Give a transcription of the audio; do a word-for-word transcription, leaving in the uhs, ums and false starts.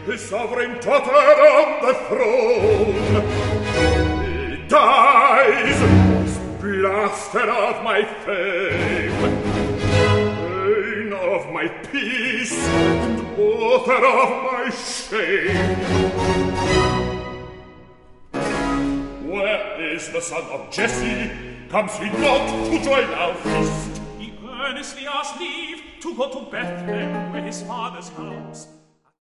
his sovereign tottered on the throne. He dies, he's blasted of my fame, bane of my peace, and author of my shame. Where is the son of Jesse? Comes he not to join our feast? He earnestly asked leave to go to Bethlehem, where his father's house.